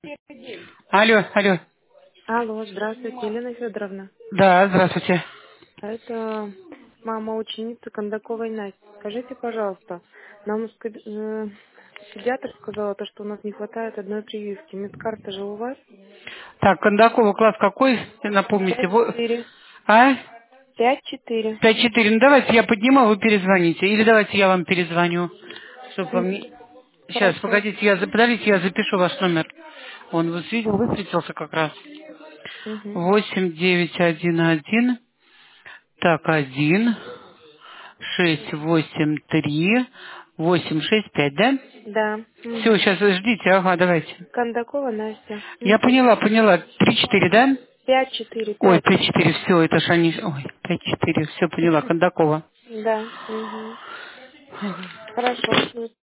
Алло, алло. Алло, здравствуйте, Елена Федоровна. Да, здравствуйте. Это мама ученицы Кондаковой Насти. Скажите, пожалуйста, нам педиатр сказала, то, что у нас не хватает одной прививки. Медкарта же у вас? Так, Кондакова класс какой? Напомните. 5-4. А? 5-4. 5-4. Ну давайте я подниму, а вы перезвоните. Или давайте я вам перезвоню. Чтобы вам не... Сейчас, Хорошо. погодите, подождите, я запишу ваш номер. Он высветился как раз. Угу. 8911. Так, 1-683-865, да? Да. Все, Угу. сейчас ждите, ага, давайте. Кондакова Настя. Я Угу. поняла. 3-4, да? 5-4, Ой, 5. 5-4, все, это ж они... Ой, 5-4, все поняла, Кондакова. Да. Угу. Хорошо.